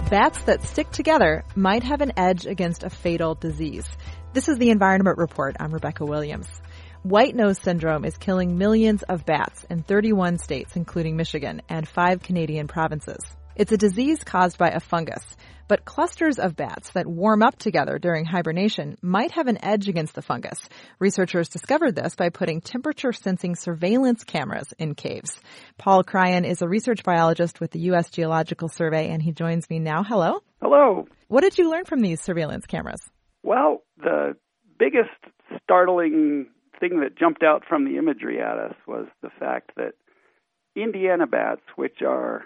Bats that stick together might have an edge against a fatal disease. This is the Environment Report. I'm Rebecca Williams. White nose syndrome is killing millions of bats in 31 states, including Michigan, and 5 Canadian provinces. It's a disease caused by a fungus, but clusters of bats that warm up together during hibernation might have an edge against the fungus. Researchers discovered this by putting temperature-sensing surveillance cameras in caves. Paul Cryan is a research biologist with the U.S. Geological Survey, and he joins me now. Hello. Hello. What did you learn from these surveillance cameras? Well, the biggest startling thing that jumped out from the imagery at us was the fact that Indiana bats, which are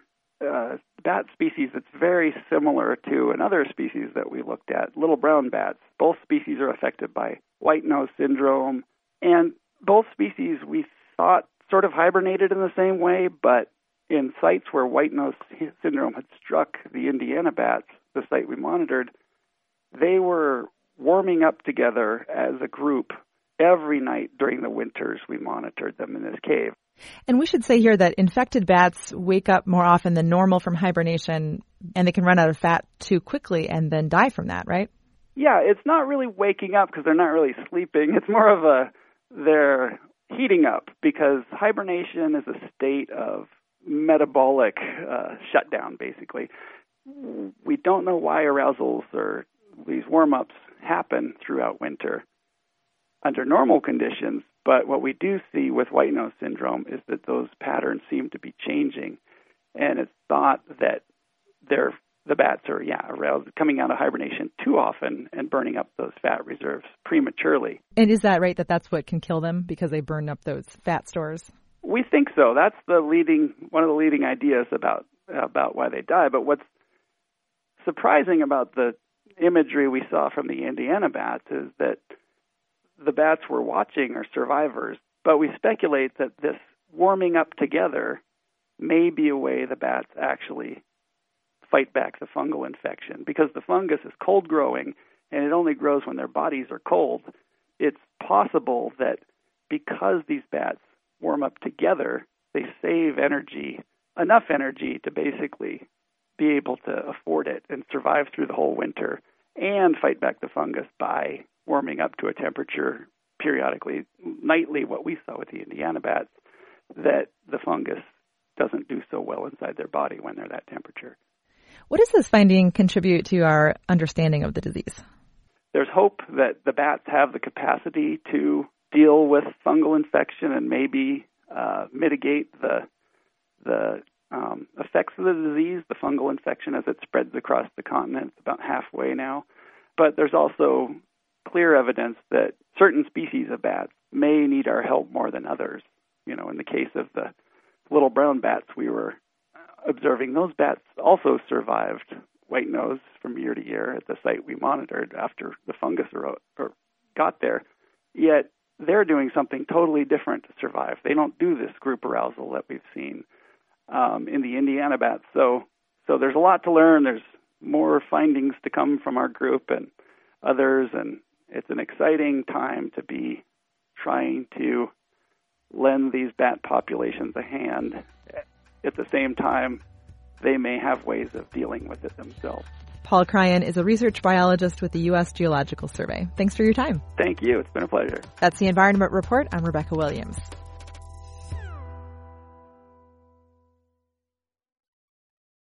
bat species that's very similar to another species that we looked at, little brown bats. Both species are affected by white nose syndrome, and both species we thought sort of hibernated in the same way, but in sites where white nose syndrome had struck the Indiana bats, the site we monitored, they were warming up together as a group every night during the winters we monitored them in this cave. And we should say here that infected bats wake up more often than normal from hibernation, and they can run out of fat too quickly and then die from that, right? Yeah, it's not really waking up because they're not really sleeping. It's more of they're heating up because hibernation is a state of metabolic shutdown, basically. We don't know why arousals or these warm-ups happen throughout winter under normal conditions. But what we do see with white nose syndrome is that those patterns seem to be changing, and it's thought that the bats are aroused, coming out of hibernation too often and burning up those fat reserves prematurely. And is that right, that that's what can kill them because they burn up those fat stores? We think so. That's one of the leading ideas about why they die. But what's surprising about the imagery we saw from the Indiana bats is that the bats we're watching are survivors, but we speculate that this warming up together may be a way the bats actually fight back the fungal infection. Because the fungus is cold growing and it only grows when their bodies are cold, it's possible that because these bats warm up together, they save energy, enough energy to basically be able to afford it and survive through the whole winter and fight back the fungus by warming up to a temperature periodically, nightly, what we saw with the Indiana bats, that the fungus doesn't do so well inside their body when they're that temperature. What does this finding contribute to our understanding of the disease? There's hope that the bats have the capacity to deal with fungal infection and maybe mitigate the effects of the disease, the fungal infection, as it spreads across the continent. It's about halfway now. But there's also clear evidence that certain species of bats may need our help more than others. You know, in the case of the little brown bats we were observing, those bats also survived white nose from year to year at the site we monitored after the fungus got there. Yet they're doing something totally different to survive. They don't do this group arousal that we've seen in the Indiana bats. So there's a lot to learn. There's more findings to come from our group and others, and it's an exciting time to be trying to lend these bat populations a hand. At the same time, they may have ways of dealing with it themselves. Paul Cryan is a research biologist with the U.S. Geological Survey. Thanks for your time. Thank you. It's been a pleasure. That's the Environment Report. I'm Rebecca Williams.